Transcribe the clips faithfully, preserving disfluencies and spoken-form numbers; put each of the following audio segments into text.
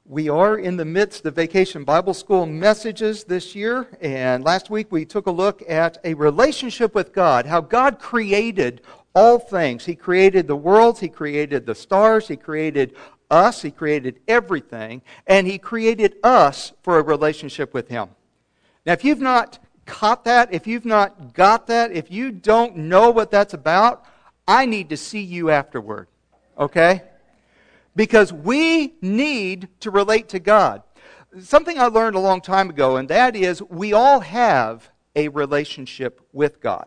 We are in the midst of Vacation Bible School messages this year, and last week we took a look at a relationship with God, how God created all things. He created the worlds, He created the stars, He created us, He created everything, and He created us for a relationship with Him. Now, if you've not caught that, if you've not got that, if you don't know what that's about, I need to see you afterward, okay? Because we need to relate to God. Something I learned a long time ago, and that is we all have a relationship with God.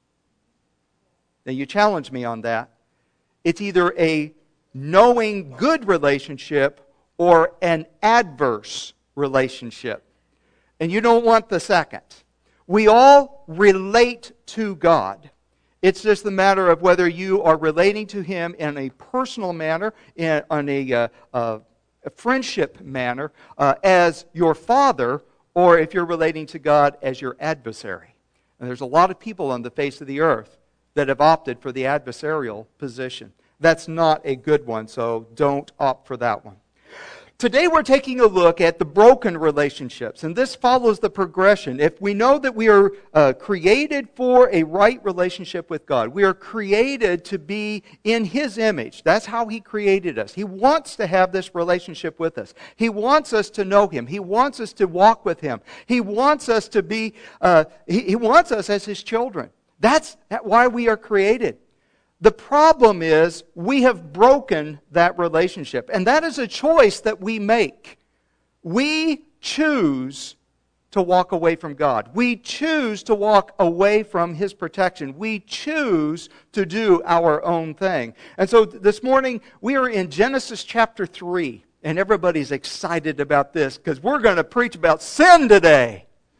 Now, you challenge me on that. It's either a knowing good relationship or an adverse relationship. And you don't want the second. We all relate to God. It's just the matter of whether you are relating to Him in a personal manner, in, on a, uh, uh, a friendship manner, uh, as your Father, or if you're relating to God as your adversary. And there's a lot of people on the face of the earth that have opted for the adversarial position. That's not a good one, so don't opt for that one. Today we're taking a look at the broken relationships, and this follows the progression. If we know that we are uh, created for a right relationship with God, we are created to be in His image. That's how He created us. He wants to have this relationship with us. He wants us to know Him. He wants us to walk with Him. He wants us to be, uh, he, he wants us as His children. That's why we are created. The problem is we have broken that relationship. And that is a choice that we make. We choose to walk away from God. We choose to walk away from His protection. We choose to do our own thing. And so this morning we are in Genesis chapter three. And everybody's excited about this because we're going to preach about sin today.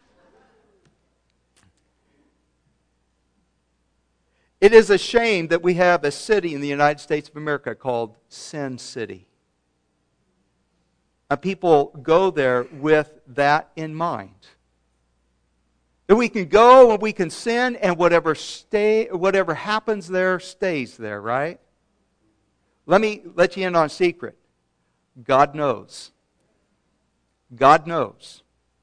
It is a shame that we have a city in the United States of America called Sin City. And people go there with that in mind. That we can go and we can sin and whatever stay, whatever happens there stays there, right? Let me let you in on a secret. God knows. God knows.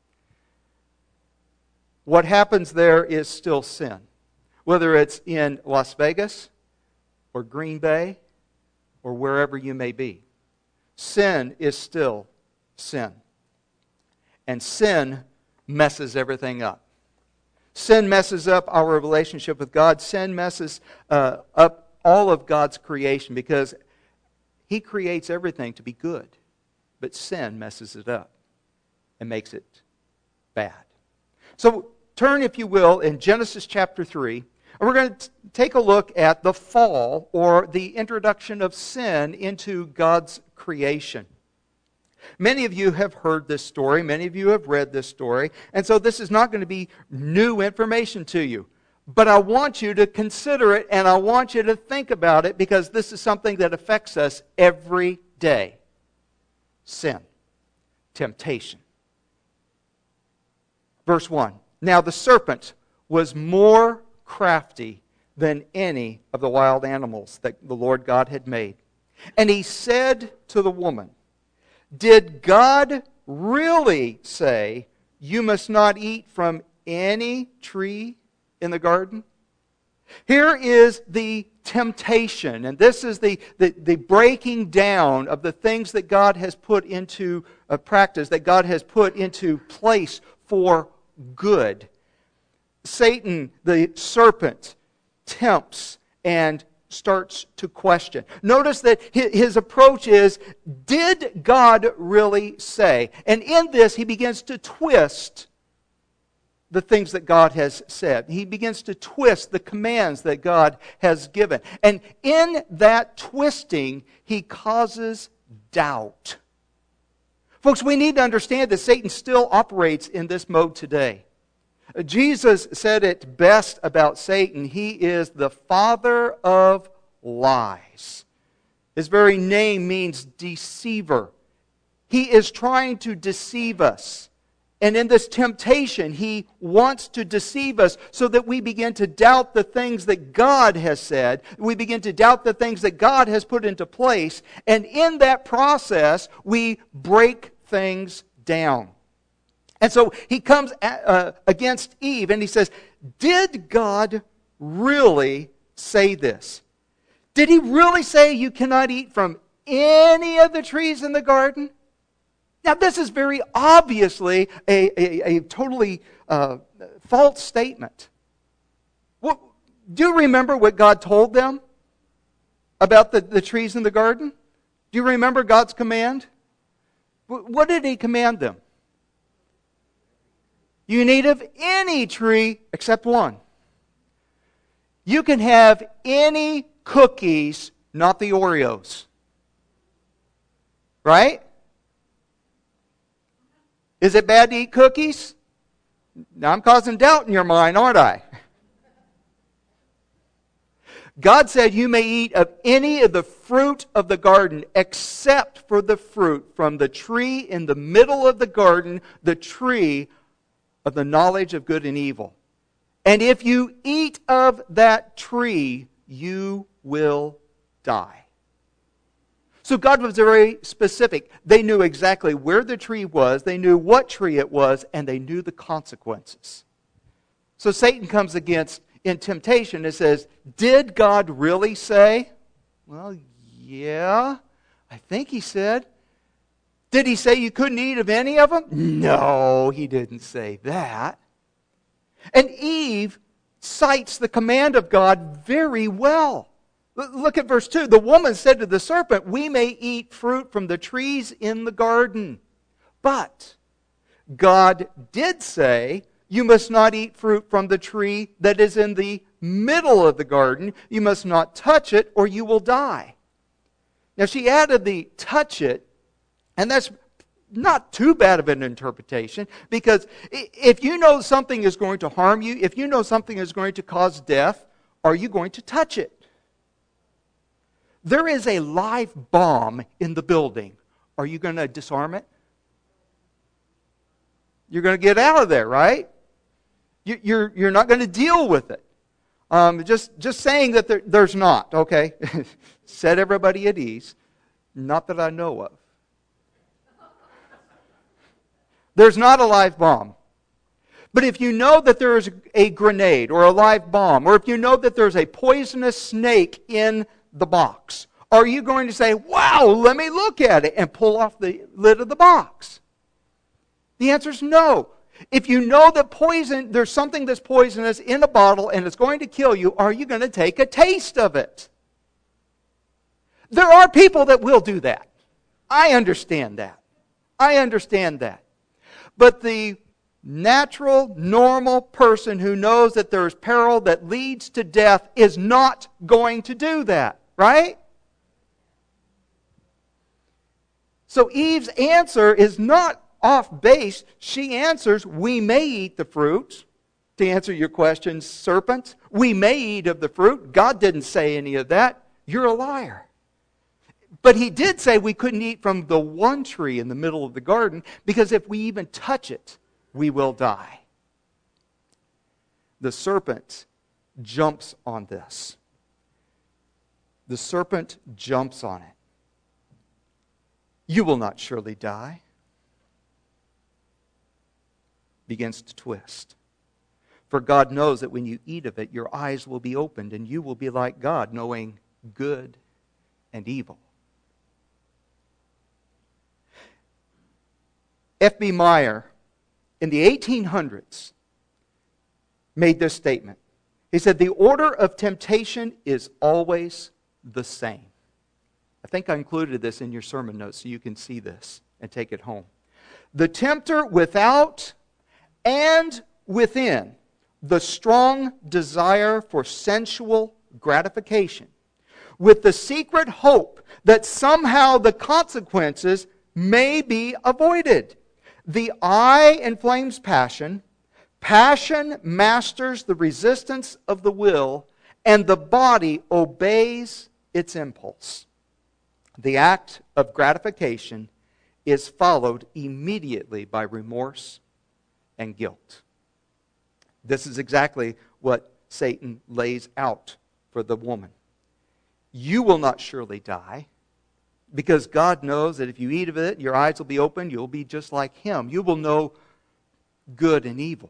What happens there is still sin. Whether it's in Las Vegas or Green Bay or wherever you may be. Sin is still sin. And sin messes everything up. Sin messes up our relationship with God. Sin messes uh, up all of God's creation because He creates everything to be good. But sin messes it up and makes it bad. So turn, if you will, in Genesis chapter three. And we're going to take a look at the fall, or the introduction of sin into God's creation. Many of you have heard this story. Many of you have read this story. And so this is not going to be new information to you. But I want you to consider it, and I want you to think about it, because this is something that affects us every day. Sin. Temptation. Verse one. Now the serpent was more crafty than any of the wild animals that the Lord God had made. And he said to the woman, "Did God really say, you must not eat from any tree in the garden?" Here is the temptation, and this is the, the, the breaking down of the things that God has put into a practice, that God has put into place for good. Satan, the serpent, tempts and starts to question. Notice that his approach is, did God really say? And in this, he begins to twist the things that God has said. He begins to twist the commands that God has given. And in that twisting, he causes doubt. Folks, we need to understand that Satan still operates in this mode today. Jesus said it best about Satan. He is the father of lies. His very name means deceiver. He is trying to deceive us. And in this temptation, he wants to deceive us so that we begin to doubt the things that God has said. We begin to doubt the things that God has put into place. And in that process, we break things down. And so he comes at, uh, against Eve and he says, did God really say this? Did he really say you cannot eat from any of the trees in the garden? Now, this is very obviously a, a, a totally uh, false statement. Well, do you remember what God told them about the, the trees in the garden? Do you remember God's command? What did he command them? You can eat of any tree except one. You can have any cookies, not the Oreos. Right? Is it bad to eat cookies? Now I'm causing doubt in your mind, aren't I? God said you may eat of any of the fruit of the garden except for the fruit from the tree in the middle of the garden, the tree of the knowledge of good and evil. And if you eat of that tree, you will die. So God was very specific. They knew exactly where the tree was, they knew what tree it was, and they knew the consequences. So Satan comes against in temptation and says, did God really say? Well, yeah, I think he said. Did he say you couldn't eat of any of them? No, he didn't say that. And Eve cites the command of God very well. Look at verse two. The woman said to the serpent, we may eat fruit from the trees in the garden. But God did say, you must not eat fruit from the tree that is in the middle of the garden. You must not touch it or you will die. Now she added the touch it, and that's not too bad of an interpretation, because if you know something is going to harm you, if you know something is going to cause death, are you going to touch it? There is a live bomb in the building. Are you going to disarm it? You're going to get out of there, right? You, you're, you're not going to deal with it. Um, just, just saying that there, there's not, okay? Set everybody at ease. Not that I know of. There's not a live bomb. But if you know that there is a grenade or a live bomb, or if you know that there's a poisonous snake in the box, are you going to say, wow, let me look at it, and pull off the lid of the box? The answer is no. If you know that poison, there's something that's poisonous in a bottle and it's going to kill you, are you going to take a taste of it? There are people that will do that. I understand that. I understand that. But the natural, normal person who knows that there's peril that leads to death is not going to do that, right? So Eve's answer is not off base. She answers, we may eat the fruit. To answer your question, serpent, we may eat of the fruit. God didn't say any of that. You're a liar. But he did say we couldn't eat from the one tree in the middle of the garden, because if we even touch it, we will die. The serpent jumps on this. The serpent jumps on it. You will not surely die. Begins to twist. For God knows that when you eat of it, your eyes will be opened and you will be like God, knowing good and evil. F B Meyer, in the eighteen hundreds, made this statement. He said, the order of temptation is always the same. I think I included this in your sermon notes so you can see this and take it home. The tempter without and within the strong desire for sensual gratification, with the secret hope that somehow the consequences may be avoided. The eye inflames passion, passion masters the resistance of the will, and the body obeys its impulse. The act of gratification is followed immediately by remorse and guilt. This is exactly what Satan lays out for the woman. You will not surely die, because God knows that if you eat of it, your eyes will be opened, you'll be just like Him. You will know good and evil.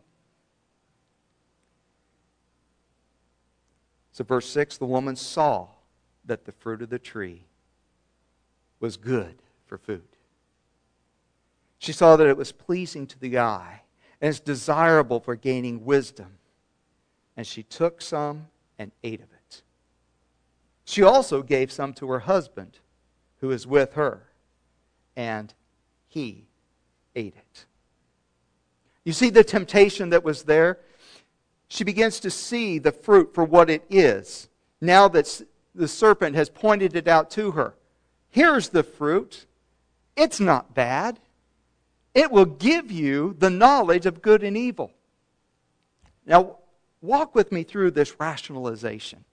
So verse six, the woman saw that the fruit of the tree was good for food. She saw that it was pleasing to the eye, and it's desirable for gaining wisdom. And she took some and ate of it. She also gave some to her husband, who was with her, and he ate it. You see the temptation that was there? She begins to see the fruit for what it is, now that the serpent has pointed it out to her. Here's the fruit. It's not bad. It will give you the knowledge of good and evil. Now, walk with me through this rationalization.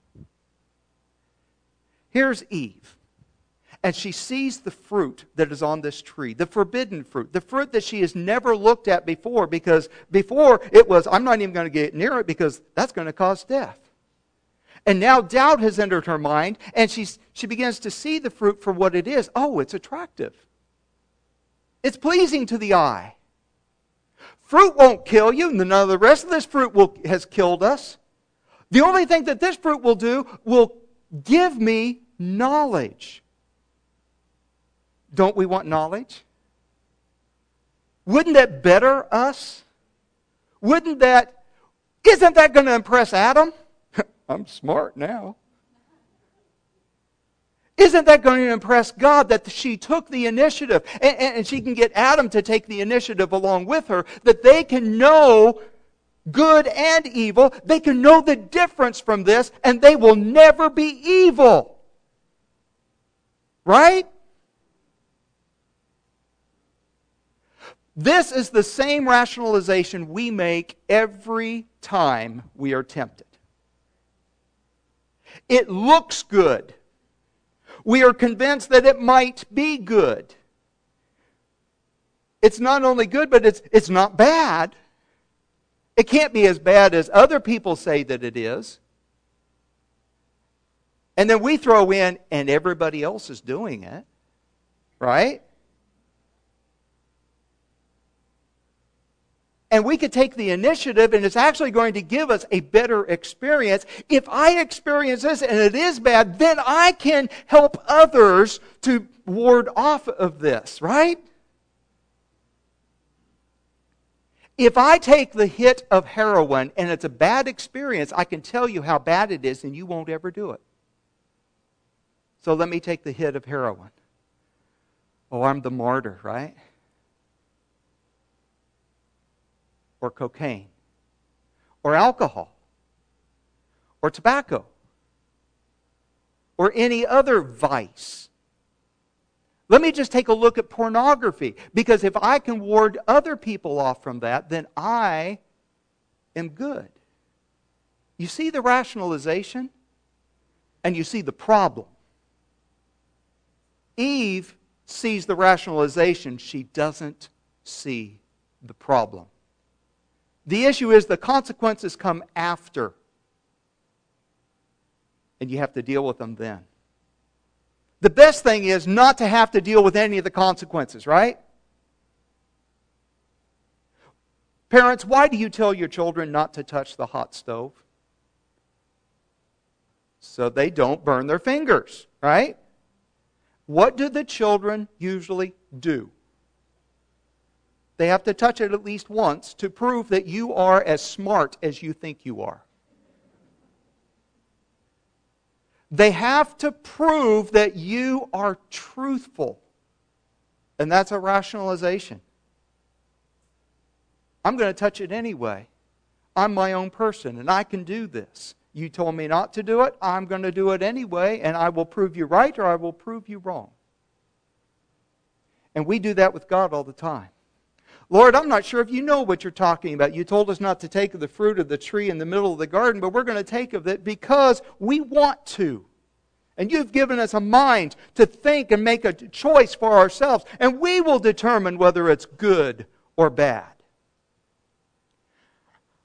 Here's Eve. And she sees the fruit that is on this tree, the forbidden fruit, the fruit that she has never looked at before, because before it was, I'm not even going to get near it because that's going to cause death. And now doubt has entered her mind, and she's, she begins to see the fruit for what it is. Oh, it's attractive. It's pleasing to the eye. Fruit won't kill you. None of the rest of this fruit will, has killed us. The only thing that this fruit will do will give me knowledge. Don't we want knowledge? Wouldn't that better us? Wouldn't that, isn't that going to impress Adam? I'm smart now. Isn't that going to impress God that she took the initiative, and, and she can get Adam to take the initiative along with her, that they can know good and evil, they can know the difference from this, and they will never be evil. Right? This is the same rationalization we make every time we are tempted. It looks good. We are convinced that it might be good. It's not only good, but it's, it's not bad. It can't be as bad as other people say that it is. And then we throw in, and everybody else is doing it. Right? And we could take the initiative, and it's actually going to give us a better experience. If I experience this and it is bad, then I can help others to ward off of this, right? If I take the hit of heroin and it's a bad experience, I can tell you how bad it is and you won't ever do it. So let me take the hit of heroin. Oh, I'm the martyr, right? Or cocaine, or alcohol, or tobacco, or any other vice. Let me just take a look at pornography, because if I can ward other people off from that, then I am good. You see the rationalization, and you see the problem. Eve sees the rationalization, she doesn't see the problem. The issue is the consequences come after. And you have to deal with them then. The best thing is not to have to deal with any of the consequences, right? Parents, why do you tell your children not to touch the hot stove? So they don't burn their fingers, right? What do the children usually do? They have to touch it at least once to prove that you are as smart as you think you are. They have to prove that you are truthful. And that's a rationalization. I'm going to touch it anyway. I'm my own person and I can do this. You told me not to do it. I'm going to do it anyway, and I will prove you right or I will prove you wrong. And we do that with God all the time. Lord, I'm not sure if you know what you're talking about. You told us not to take of the fruit of the tree in the middle of the garden, but we're going to take of it because we want to. And you've given us a mind to think and make a choice for ourselves, and we will determine whether it's good or bad.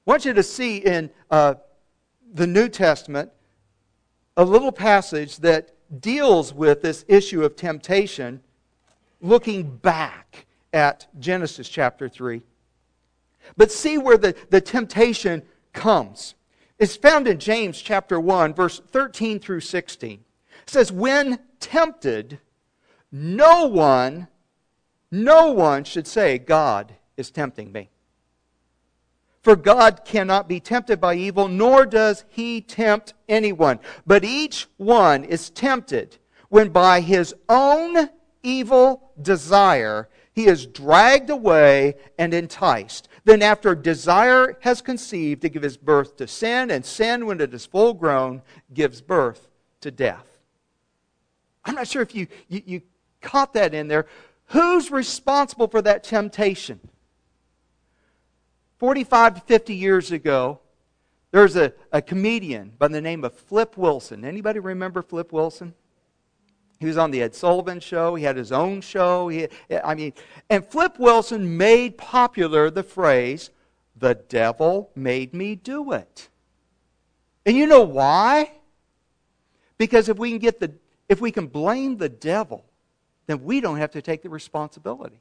want you to see in uh, the New Testament a little passage that deals with this issue of temptation, looking back at Genesis chapter three. But see where the, the temptation comes. It's found in James chapter one, verse thirteen through sixteen. It says, when tempted, no one, no one should say, God is tempting me. For God cannot be tempted by evil, nor does He tempt anyone. But each one is tempted when by his own evil desire he is dragged away and enticed. Then after desire has conceived, it gives birth to sin, and sin, when it is full grown, gives birth to death. I'm not sure if you, you, you caught that in there. Who's responsible for that temptation? forty-five to fifty years ago, there's a, a comedian by the name of Flip Wilson. Anybody remember Flip Wilson? He was on the Ed Sullivan Show. He had his own show. He, I mean, and Flip Wilson made popular the phrase, "The devil made me do it." And you know why? Because if we can get the, if we can blame the devil, then we don't have to take the responsibility.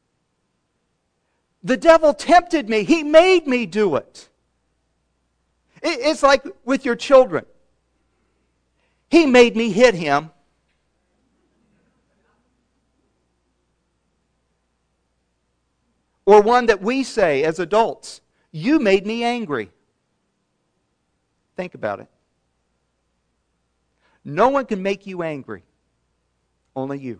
The devil tempted me. He made me do it. it. It's like with your children. He made me hit him. Or one that we say as adults, you made me angry. Think about it. No one can make you angry. Only you.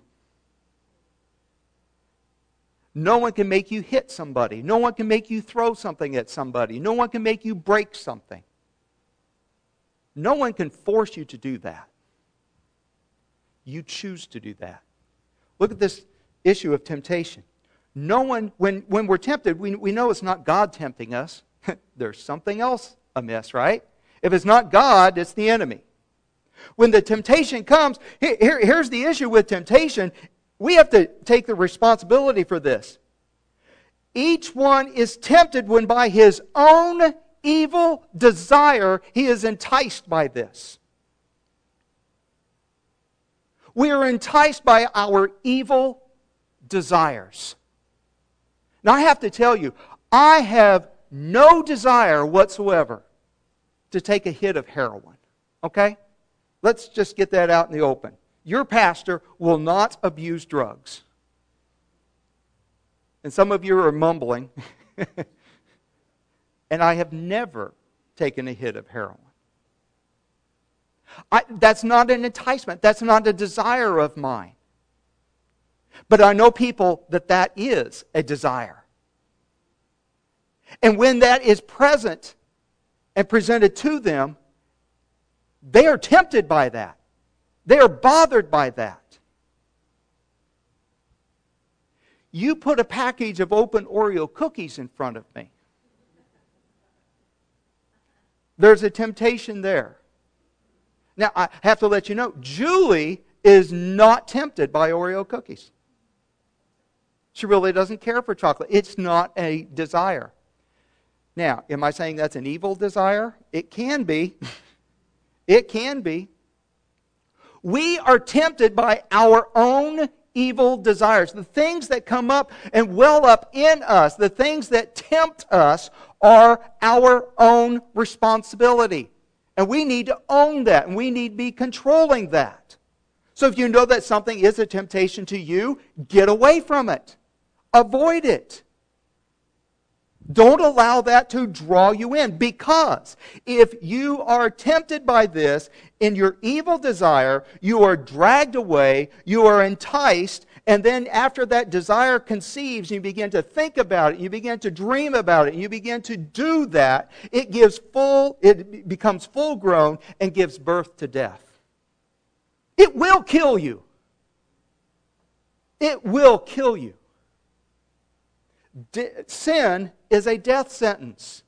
No one can make you hit somebody. No one can make you throw something at somebody. No one can make you break something. No one can force you to do that. You choose to do that. Look at this issue of temptation. No one, when, when we're tempted, we, we know it's not God tempting us. There's something else amiss, right? If it's not God, it's the enemy. When the temptation comes, here, here's the issue with temptation. We have to take the responsibility for this. Each one is tempted when by his own evil desire he is enticed by this. We are enticed by our evil desires. Now I have to tell you, I have no desire whatsoever to take a hit of heroin. Okay? Let's just get that out in the open. Your pastor will not abuse drugs. And some of you are mumbling. And I have never taken a hit of heroin. I, that's not an enticement. That's not a desire of mine. But I know people that that is a desire. And when that is present and presented to them, they are tempted by that. They are bothered by that. You put a package of open Oreo cookies in front of me. There's a temptation there. Now, I have to let you know, Julie is not tempted by Oreo cookies. She really doesn't care for chocolate. It's not a desire. Now, am I saying that's an evil desire? It can be. It can be. We are tempted by our own evil desires. The things that come up and well up in us, the things that tempt us, are our own responsibility. And we need to own that, and we need to be controlling that. So if you know that something is a temptation to you, get away from it. Avoid it. Don't allow that to draw you in, because if you are tempted by this in your evil desire, you are dragged away, you are enticed, and then after that desire conceives, you begin to think about it, you begin to dream about it, and you begin to do that, it gives full, it becomes full grown and gives birth to death. It will kill you. It will kill you. De- sin is a death sentence.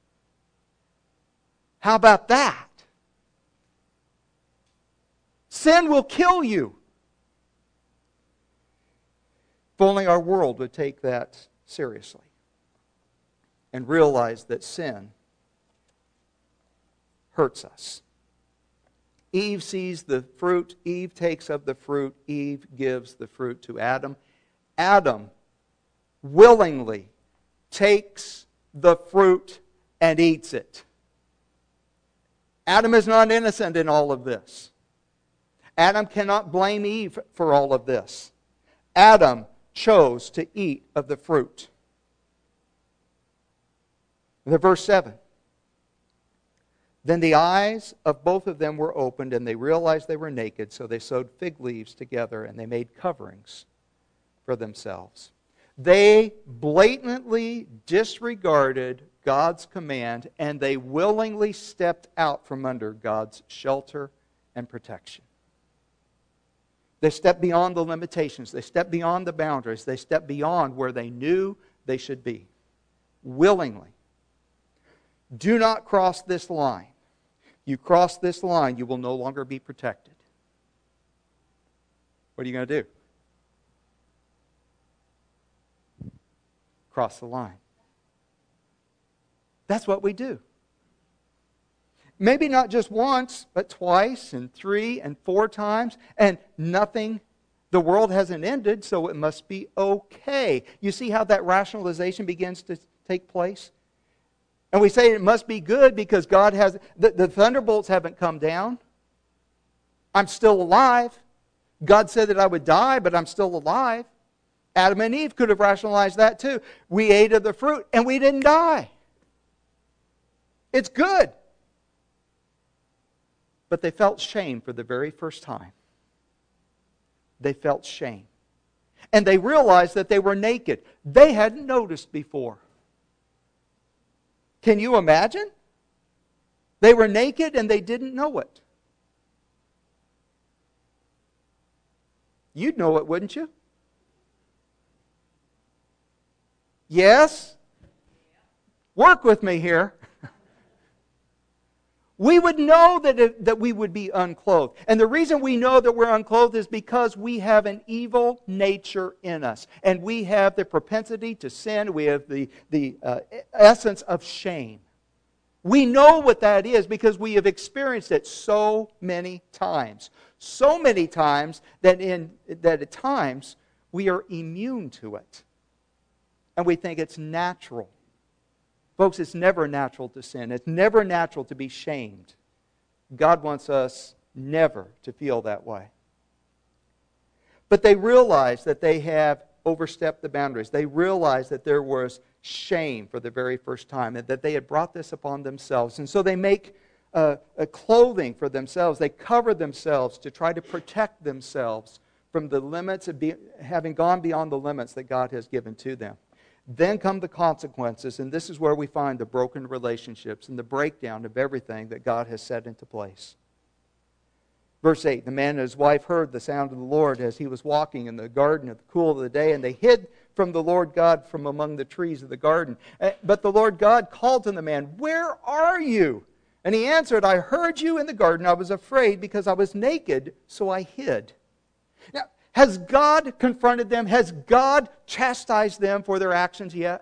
How about that? Sin will kill you. If only our world would take that seriously and realize that sin hurts us. Eve sees the fruit. Eve takes of the fruit. Eve gives the fruit to Adam. Adam willingly takes the fruit and eats it. Adam is not innocent in all of this. Adam cannot blame Eve for all of this. Adam chose to eat of the fruit. The verse seven. Then the eyes of both of them were opened, and they realized they were naked, so they sewed fig leaves together, and they made coverings for themselves. They blatantly disregarded God's command, and they willingly stepped out from under God's shelter and protection. They stepped beyond the limitations. They stepped beyond the boundaries. They stepped beyond where they knew they should be. Willingly. Do not cross this line. You cross this line, you will no longer be protected. What are you going to do? Cross the line. That's what we do. Maybe not just once, but twice and three and four times, and nothing. The world hasn't ended, so it must be okay. You see how that rationalization begins to take place? And we say it must be good because God has, the, the thunderbolts haven't come down. I'm still alive. God said that I would die, but I'm still alive. Adam and Eve could have rationalized that too. We ate of the fruit and we didn't die. It's good. But they felt shame for the very first time. They felt shame. And they realized that they were naked. They hadn't noticed before. Can you imagine? They were naked and they didn't know it. You'd know it, wouldn't you? Yes? Work with me here. We would know that, it, that we would be unclothed. And the reason we know that we're unclothed is because we have an evil nature in us. And we have the propensity to sin. We have the, the uh, essence of shame. We know what that is because we have experienced it so many times. So many times that, in, that at times we are immune to it. And we think it's natural. Folks, it's never natural to sin. It's never natural to be shamed. God wants us never to feel that way. But they realize that they have overstepped the boundaries. They realize that there was shame for the very first time and that they had brought this upon themselves. And so they make uh, a clothing for themselves. They cover themselves to try to protect themselves from the limits of be, having gone beyond the limits that God has given to them. Then come the consequences, and this is where we find the broken relationships and the breakdown of everything that God has set into place. Verse eight, the man and his wife heard the sound of the Lord as he was walking in the garden at the cool of the day, and they hid from the Lord God from among the trees of the garden. But the Lord God called to the man, "Where are you?" And he answered, "I heard you in the garden. I was afraid because I was naked, so I hid." Now, has God confronted them? Has God chastised them for their actions yet?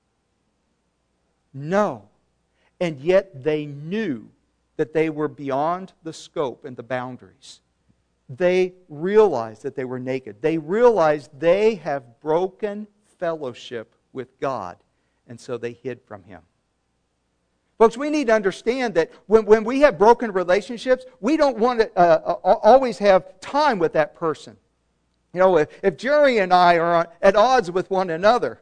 No. And yet they knew that they were beyond the scope and the boundaries. They realized that they were naked. They realized they have broken fellowship with God, and so they hid from Him. Folks, we need to understand that when, when we have broken relationships, we don't want to uh, always have time with that person. You know, if, if Jerry and I are at odds with one another,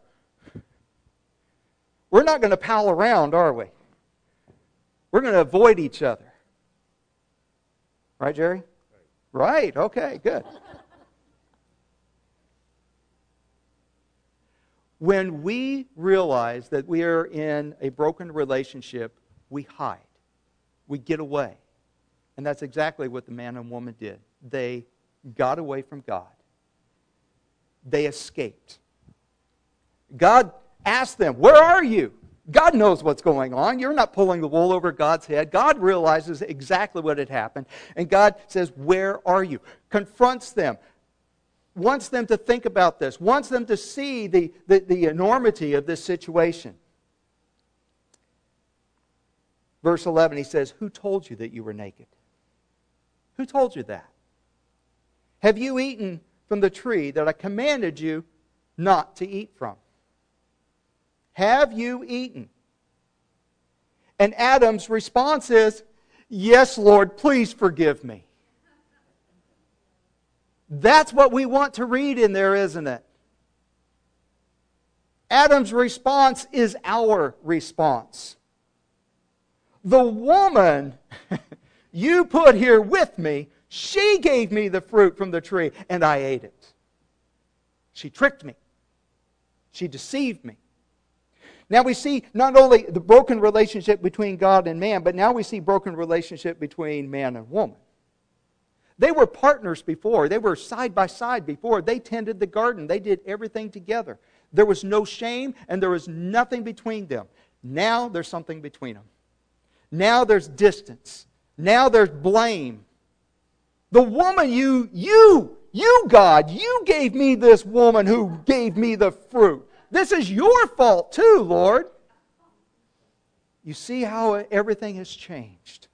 we're not going to pal around, are we? We're going to avoid each other. Right, Jerry? Right, okay, good. When we realize that we are in a broken relationship, we hide. We get away. And that's exactly what the man and woman did. They got away from God. They escaped. God asked them, "Where are you?" God knows what's going on. You're not pulling the wool over God's head. God realizes exactly what had happened. And God says, "Where are you?" Confronts them. Wants them to think about this. Wants them to see the, the, the enormity of this situation. verse eleven, he says, who told you that you were naked? Who told you that? Have you eaten from the tree that I commanded you not to eat from? Have you eaten? And Adam's response is, yes, Lord, please forgive me. That's what we want to read in there, isn't it? Adam's response is our response. The woman you put here with me, she gave me the fruit from the tree, and I ate it. She tricked me. She deceived me. Now we see not only the broken relationship between God and man, but now we see broken relationship between man and woman. They were partners before. They were side by side before. They tended the garden. They did everything together. There was no shame and there was nothing between them. Now there's something between them. Now there's distance. Now there's blame. The woman you, you, you God, you gave me this woman who gave me the fruit. This is your fault too, Lord. You see how everything has changed.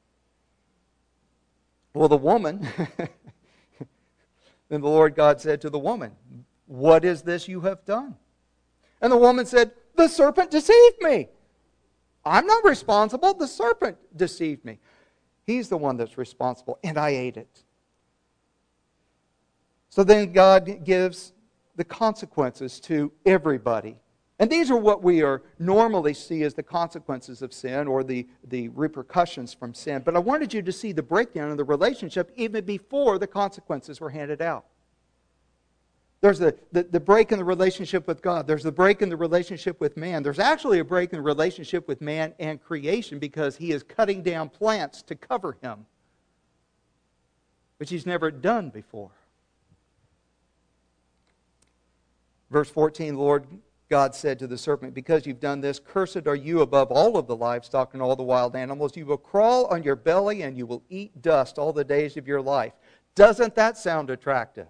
Well, the woman, then the Lord God said to the woman, what is this you have done? And the woman said, the serpent deceived me. I'm not responsible. The serpent deceived me. He's the one that's responsible, and I ate it. So then God gives the consequences to everybody. And these are what we are normally see as the consequences of sin or the, the repercussions from sin. But I wanted you to see the breakdown of the relationship even before the consequences were handed out. There's the, the, the break in the relationship with God. There's the break in the relationship with man. There's actually a break in the relationship with man and creation because he is cutting down plants to cover him, which he's never done before. Verse fourteen, the Lord God said to the serpent, because you've done this, cursed are you above all of the livestock and all the wild animals. You will crawl on your belly and you will eat dust all the days of your life. Doesn't that sound attractive?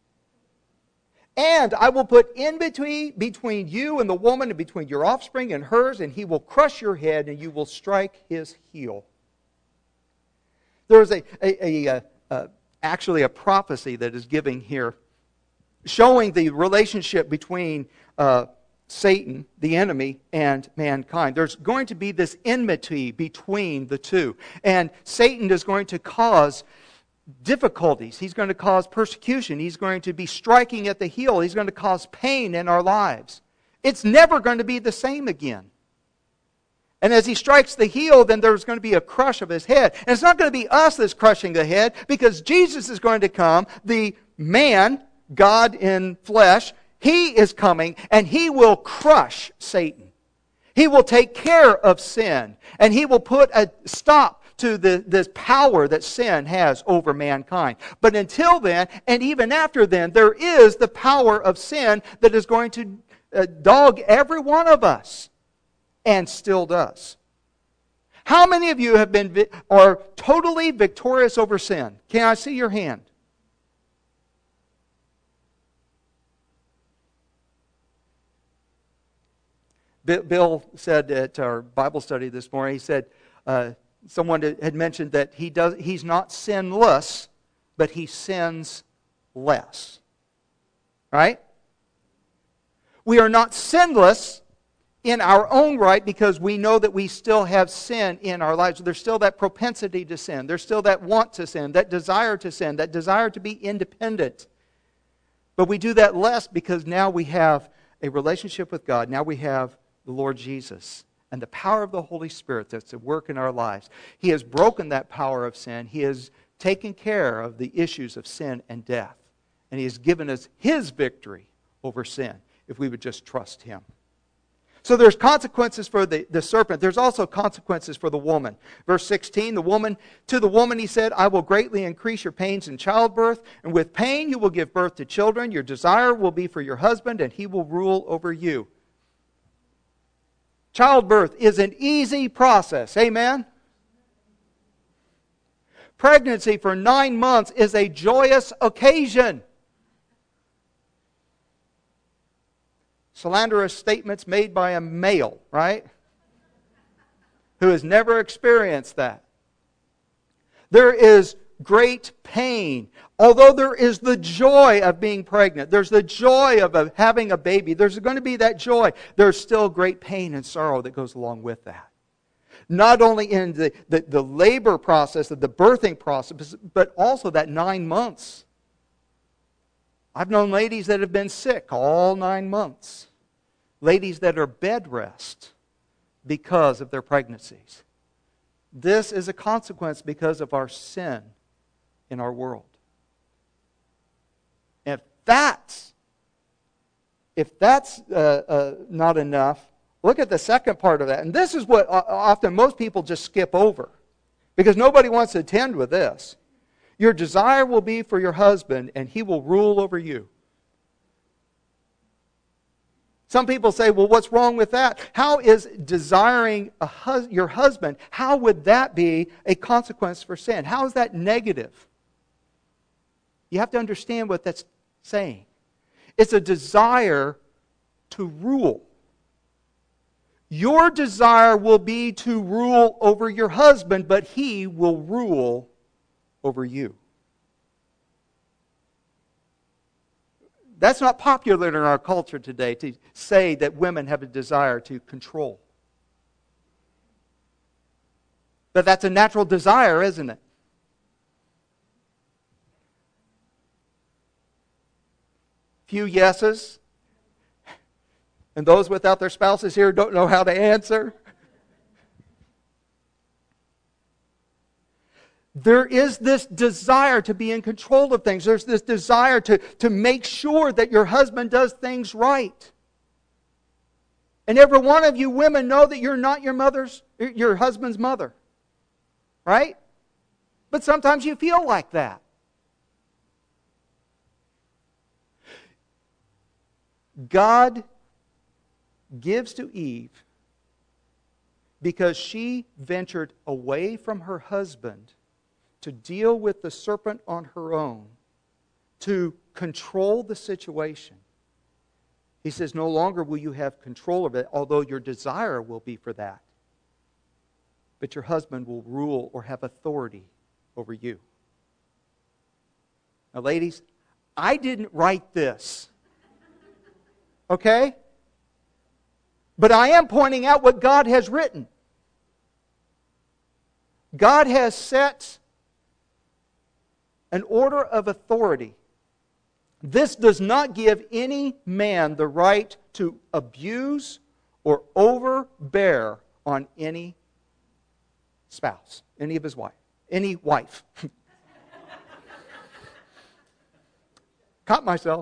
And I will put enmity between you and the woman and between your offspring and hers, and he will crush your head and you will strike his heel. There is a, a, a, a, a actually a prophecy that is giving here, showing the relationship between uh, Satan, the enemy, and mankind. There's going to be this enmity between the two. And Satan is going to cause difficulties. He's going to cause persecution. He's going to be striking at the heel. He's going to cause pain in our lives. It's never going to be the same again. And as he strikes the heel, then there's going to be a crush of his head. And it's not going to be us that's crushing the head, because Jesus is going to come, the man, God in flesh. He is coming, and he will crush Satan. He will take care of sin, and he will put a stop to the, this power that sin has over mankind. But until then, and even after then, there is the power of sin that is going to uh, dog every one of us, and still does. How many of you have been vi- are totally victorious over sin? Can I see your hand? Bill said at our Bible study this morning, he said, uh, someone had mentioned that he does, he's not sinless, but he sins less. Right? We are not sinless in our own right because we know that we still have sin in our lives. There's still that propensity to sin. There's still that want to sin, that desire to sin, that desire to be independent. But we do that less because now we have a relationship with God. Now we have the Lord Jesus and the power of the Holy Spirit that's at work in our lives. He has broken that power of sin. He has taken care of the issues of sin and death. And He has given us His victory over sin if we would just trust Him. So there's consequences for the, the serpent. There's also consequences for the woman. Verse sixteen, the woman, to the woman He said, I will greatly increase your pains in childbirth, and with pain you will give birth to children. Your desire will be for your husband, and he will rule over you. Childbirth is an easy process. Amen? Pregnancy for nine months is a joyous occasion. Slanderous statements made by a male, right? who has never experienced that. There is great pain. Although there is the joy of being pregnant, there's the joy of a, having a baby, there's going to be that joy, there's still great pain and sorrow that goes along with that. Not only in the, the, the labor process, the birthing process, but also that nine months. I've known ladies that have been sick all nine months. Ladies that are bed rest because of their pregnancies. This is a consequence because of our sin in our world. If that's, if that's uh, uh, not enough, look at the second part of that. And this is what often most people just skip over, because nobody wants to attend with this. Your desire will be for your husband, and he will rule over you. Some people say, well, what's wrong with that? How is desiring a hus- your husband, how would that be a consequence for sin? How is that negative? You have to understand what that's saying. It's a desire to rule. Your desire will be to rule over your husband, but he will rule over you. That's not popular in our culture today, to say that women have a desire to control. But that's a natural desire, isn't it? Few yeses. And those without their spouses here don't know how to answer. There is this desire to be in control of things. There's this desire to, to make sure that your husband does things right. And every one of you women know that you're not your mother's, your husband's mother. Right? But sometimes you feel like that. God gives to Eve because she ventured away from her husband to deal with the serpent on her own, to control the situation. He says, no longer will you have control of it, although your desire will be for that. But your husband will rule or have authority over you. Now, ladies, I didn't write this. Okay? But I am pointing out what God has written. God has set an order of authority. This does not give any man the right to abuse or overbear on any spouse, any of his wife, any wife. Caught myself.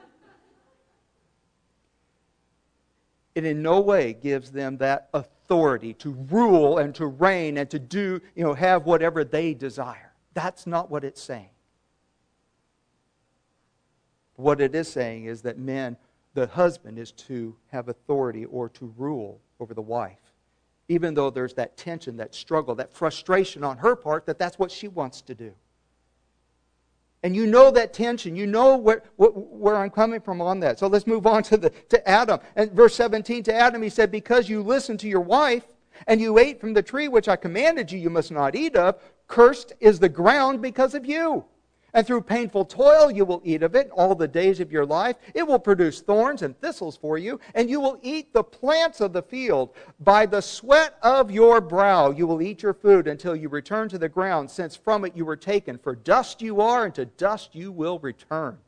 It in no way gives them that authority to rule and to reign and to do, you know, have whatever they desire. That's not what it's saying. What it is saying is that men, the husband is to have authority or to rule over the wife. Even though there's that tension, that struggle, that frustration on her part that that's what she wants to do. And you know that tension. You know where, where I'm coming from on that. So let's move on to, the, to Adam. And verse seventeen, to Adam he said, because you listened to your wife and you ate from the tree which I commanded you, you must not eat of, cursed is the ground because of you. And through painful toil you will eat of it all the days of your life. It will produce thorns and thistles for you, and you will eat the plants of the field. By the sweat of your brow you will eat your food until you return to the ground, since from it you were taken. For dust you are, and to dust you will return.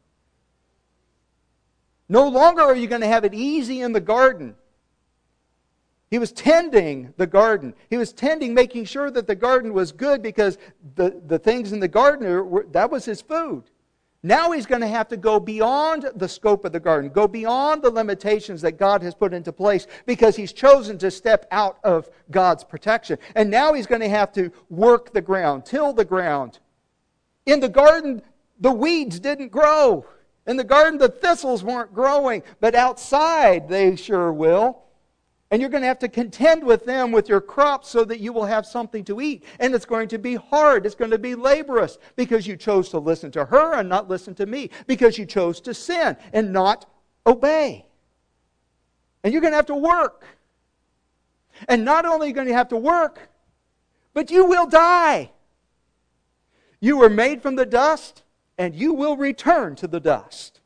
No longer are you going to have it easy in the garden. He was tending the garden. He was tending, making sure that the garden was good, because the, the things in the garden, were, that was his food. Now he's going to have to go beyond the scope of the garden, go beyond the limitations that God has put into place, because he's chosen to step out of God's protection. And now he's going to have to work the ground, till the ground. In the garden, the weeds didn't grow. In the garden, the thistles weren't growing. But outside, they sure will. And you're going to have to contend with them with your crops so that you will have something to eat. And it's going to be hard. It's going to be laborious because you chose to listen to her and not listen to me. Because you chose to sin and not obey. And you're going to have to work. And not only are you going to have to work, but you will die. You were made from the dust, and you will return to the dust.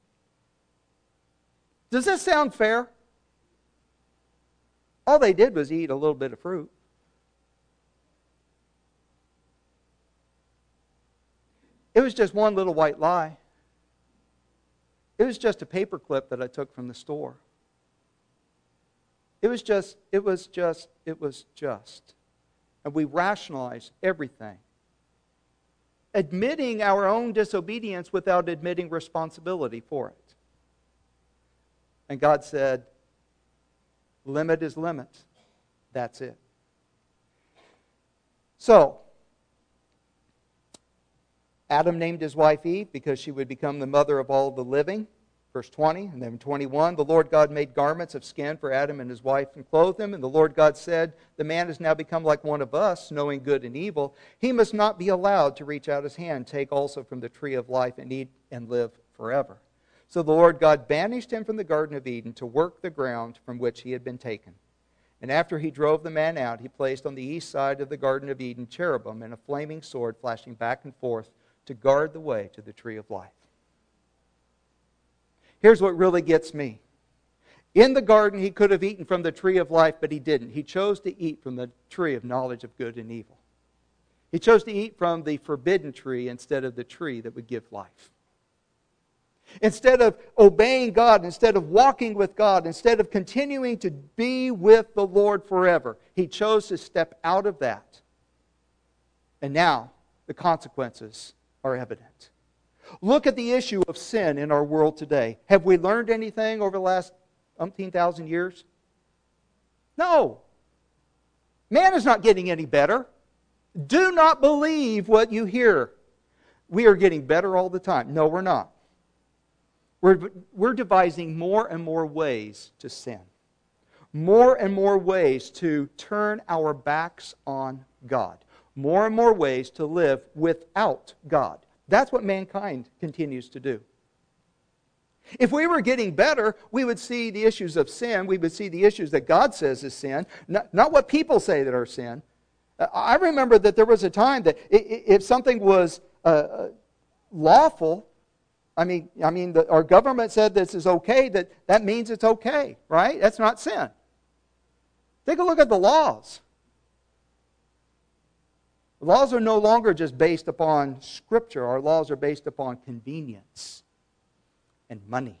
Does this sound fair? All they did was eat a little bit of fruit. It was just one little white lie. It was just a paper clip that I took from the store. It was just, it was just, it was just. And we rationalized everything, admitting our own disobedience without admitting responsibility for it. And God said, limit is limit. That's it. So, Adam named his wife Eve because she would become the mother of all the living. Verse twenty, and then twenty-one, the Lord God made garments of skin for Adam and his wife and clothed them. And the Lord God said, the man has now become like one of us, knowing good and evil. He must not be allowed to reach out his hand, take also from the tree of life and eat and live forever. So the Lord God banished him from the Garden of Eden to work the ground from which he had been taken. And after he drove the man out, he placed on the east side of the Garden of Eden cherubim and a flaming sword flashing back and forth to guard the way to the tree of life. Here's what really gets me. In the garden, he could have eaten from the tree of life, but he didn't. He chose to eat from the tree of knowledge of good and evil. He chose to eat from the forbidden tree instead of the tree that would give life. Instead of obeying God, instead of walking with God, instead of continuing to be with the Lord forever, he chose to step out of that. And now, the consequences are evident. Look at the issue of sin in our world today. Have we learned anything over the last umpteen thousand years? No. Man is not getting any better. Do not believe what you hear. We are getting better all the time. No, we're not. We're, we're devising more and more ways to sin. More and more ways to turn our backs on God. More and more ways to live without God. That's what mankind continues to do. If we were getting better, we would see the issues of sin. We would see the issues that God says is sin, not, not what people say that are sin. I remember that there was a time that if something was uh, lawful, I mean, I mean, the, our government said this is okay, that, that means it's okay, right? That's not sin. Take a look at the laws. Laws are no longer just based upon Scripture. Our laws are based upon convenience and money.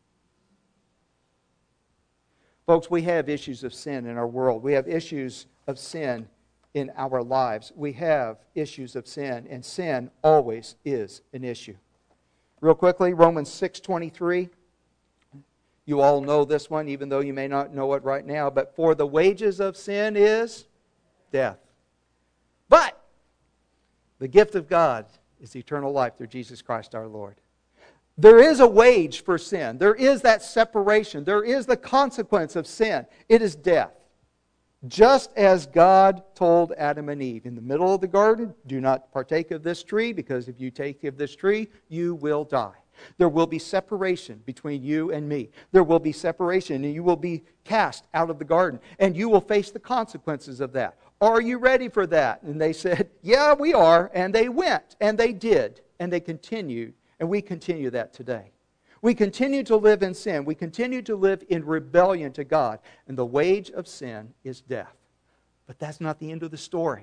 Folks, we have issues of sin in our world. We have issues of sin in our lives. We have issues of sin, and sin always is an issue. Real quickly, Romans six twenty-three. You all know this one, even though you may not know it right now. But for the wages of sin is death. But the gift of God is eternal life through Jesus Christ our Lord. There is a wage for sin. There is that separation. There is the consequence of sin. It is death. Just as God told Adam and Eve in the middle of the garden, do not partake of this tree, because if you take of this tree, you will die. There will be separation between you and me. There will be separation, and you will be cast out of the garden, and you will face the consequences of that. Are you ready for that? And they said, yeah, we are. And they went, and they did, and they continued, and we continue that today. We continue to live in sin. We continue to live in rebellion to God. And the wage of sin is death. But that's not the end of the story.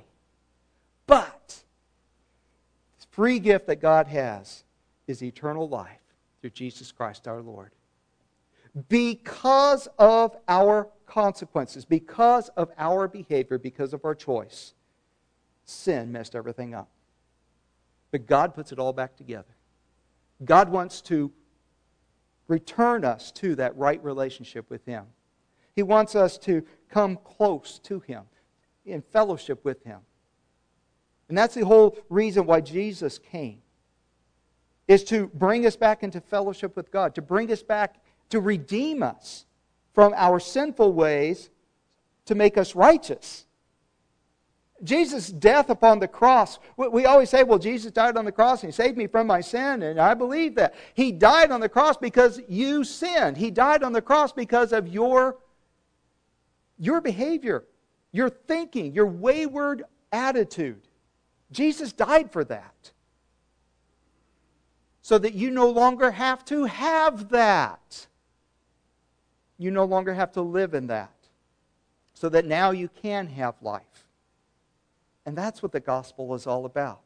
But the free gift that God has is eternal life through Jesus Christ our Lord. Because of our consequences, because of our behavior, because of our choice, sin messed everything up. But God puts it all back together. God wants to return us to that right relationship with Him. He wants us to come close to Him, in fellowship with Him. And that's the whole reason why Jesus came, is to bring us back into fellowship with God, to bring us back, to redeem us from our sinful ways, to make us righteous. Jesus' death upon the cross, we always say, well, Jesus died on the cross and He saved me from my sin, and I believe that. He died on the cross because you sinned. He died on the cross because of your your behavior, your thinking, your wayward attitude. Jesus died for that. So that you no longer have to have that. You no longer have to live in that. So that now you can have life. And that's what the gospel is all about.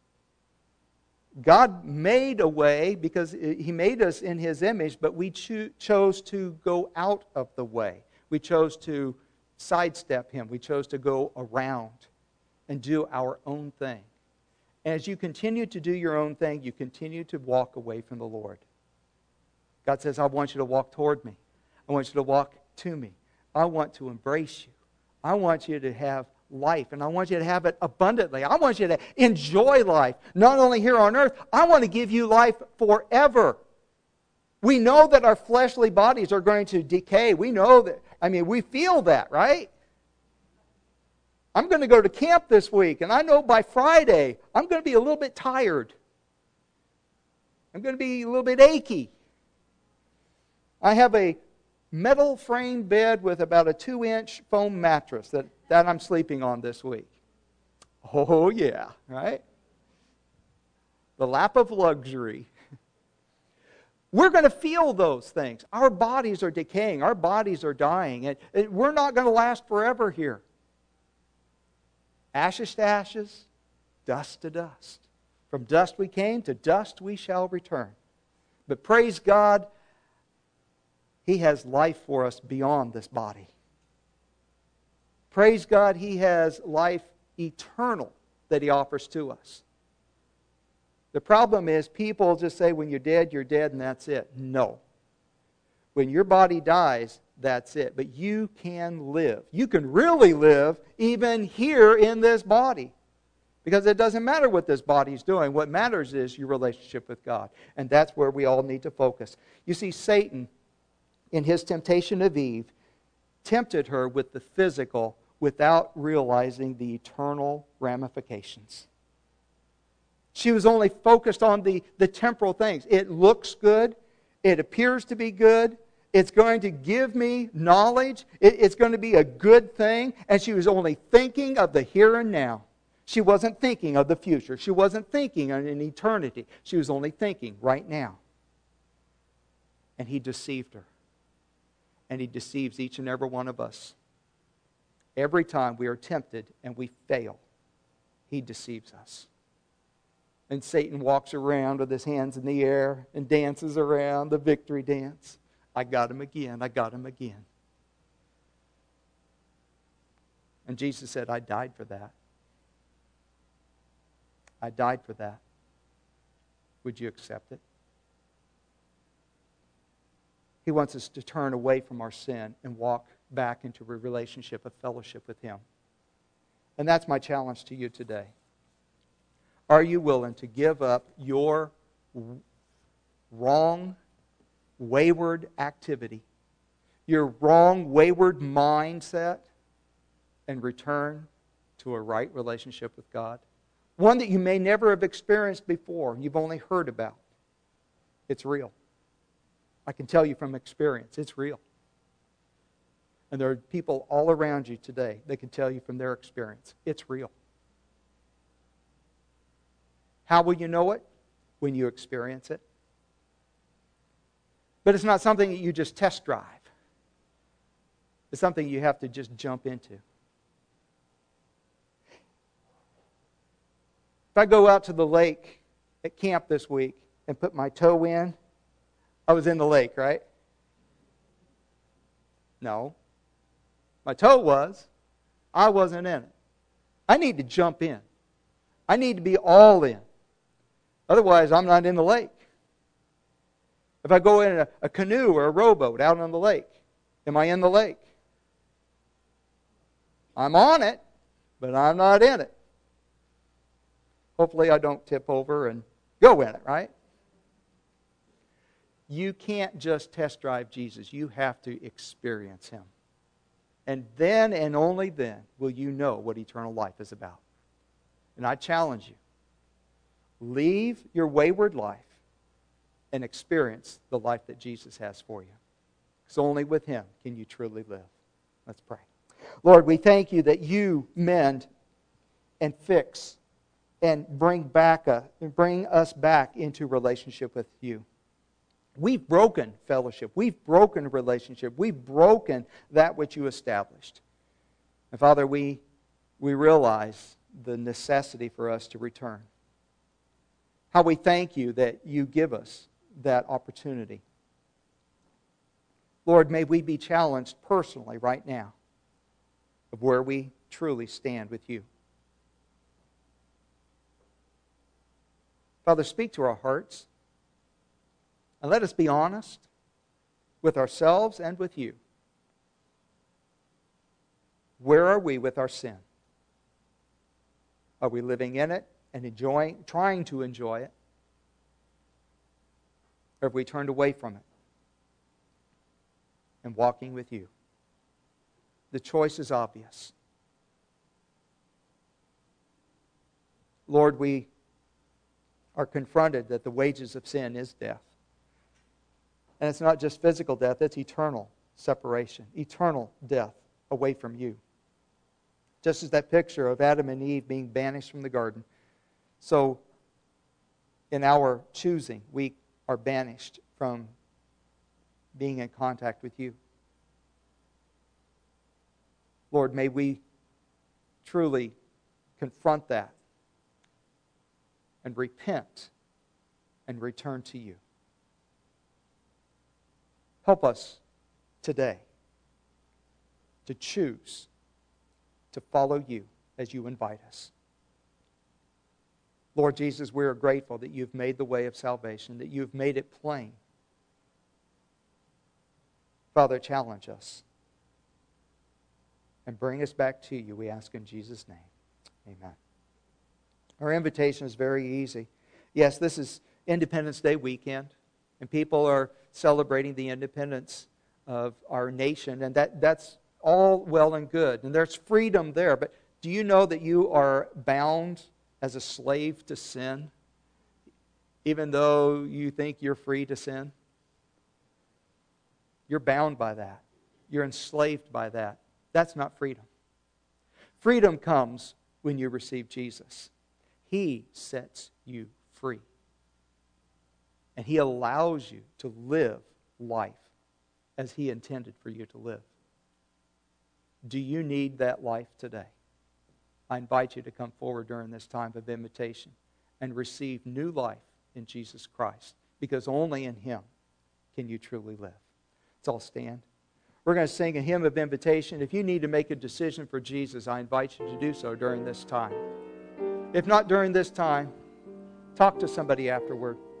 God made a way because He made us in His image, but we cho- chose to go out of the way. We chose to sidestep Him. We chose to go around and do our own thing. As you continue to do your own thing, you continue to walk away from the Lord. God says, I want you to walk toward me. I want you to walk to me. I want to embrace you. I want you to have life, and I want you to have it abundantly. I want you to enjoy life, not only here on earth. I want to give you life forever. We know that our fleshly bodies are going to decay. We know that, I mean, we feel that, right? I'm going to go to camp this week, and I know by Friday I'm going to be a little bit tired. I'm going to be a little bit achy. I have a metal frame bed with about a two-inch foam mattress that, that I'm sleeping on this week. Oh, yeah, right? The lap of luxury. We're going to feel those things. Our bodies are decaying. Our bodies are dying. And, and we're not going to last forever here. Ashes to ashes, dust to dust. From dust we came, to dust we shall return. But praise God, He has life for us beyond this body. Praise God, He has life eternal that He offers to us. The problem is people just say when you're dead, you're dead and that's it. No. When your body dies, that's it. But you can live. You can really live even here in this body. Because it doesn't matter what this body's doing. What matters is your relationship with God. And that's where we all need to focus. You see, Satan, in his temptation of Eve, tempted her with the physical without realizing the eternal ramifications. She was only focused on the, the temporal things. It looks good. It appears to be good. It's going to give me knowledge. It, it's going to be a good thing. And she was only thinking of the here and now. She wasn't thinking of the future. She wasn't thinking of an eternity. She was only thinking right now. And he deceived her. And he deceives each and every one of us. Every time we are tempted and we fail, he deceives us. And Satan walks around with his hands in the air and dances around the victory dance. I got him again. I got him again. And Jesus said, I died for that. I died for that. Would you accept it? He wants us to turn away from our sin and walk back into a relationship, a fellowship with Him. And that's my challenge to you today. Are you willing to give up your wrong, wayward activity, your wrong, wayward mindset, and return to a right relationship with God? One that you may never have experienced before, you've only heard about. It's real. I can tell you from experience, it's real. And there are people all around you today that can tell you from their experience, it's real. How will you know it? When you experience it. But it's not something that you just test drive. It's something you have to just jump into. If I go out to the lake at camp this week and put my toe in, I was in the lake, right? No. My toe was. I wasn't in it. I need to jump in. I need to be all in. Otherwise, I'm not in the lake. If I go in a, a canoe or a rowboat out on the lake, am I in the lake? I'm on it, but I'm not in it. Hopefully I don't tip over and go in it, right? You can't just test drive Jesus. You have to experience Him. And then and only then will you know what eternal life is about. And I challenge you. Leave your wayward life and experience the life that Jesus has for you. Because only with Him can you truly live. Let's pray. Lord, we thank you that you mend and fix and bring back a, bring us back into relationship with you. We've broken fellowship. We've broken relationship. We've broken that which you established. And Father, we, we realize the necessity for us to return. How we thank you that you give us that opportunity. Lord, may we be challenged personally right now of where we truly stand with you. Father, speak to our hearts. And let us be honest with ourselves and with you. Where are we with our sin? Are we living in it and enjoying, trying to enjoy it? Or have we turned away from it and walking with you? The choice is obvious. Lord, we are confronted that the wages of sin is death. And it's not just physical death, it's eternal separation, eternal death away from you. Just as that picture of Adam and Eve being banished from the garden, so in our choosing, we are banished from being in contact with you. Lord, may we truly confront that and repent and return to you. Help us today to choose to follow you as you invite us. Lord Jesus, we are grateful that you've made the way of salvation, that you've made it plain. Father, challenge us and bring us back to you, we ask in Jesus' name. Amen. Our invitation is very easy. Yes, this is Independence Day weekend, and people are celebrating the independence of our nation, and that, that's all well and good, and there's freedom there, but do you know that you are bound as a slave to sin, even though you think you're free to sin? You're bound by that. You're enslaved by that. That's not freedom. Freedom comes when you receive Jesus. He sets you free. And He allows you to live life as He intended for you to live. Do you need that life today? I invite you to come forward during this time of invitation and receive new life in Jesus Christ, because only in Him can you truly live. Let's all stand. We're going to sing a hymn of invitation. If you need to make a decision for Jesus, I invite you to do so during this time. If not during this time, talk to somebody afterward.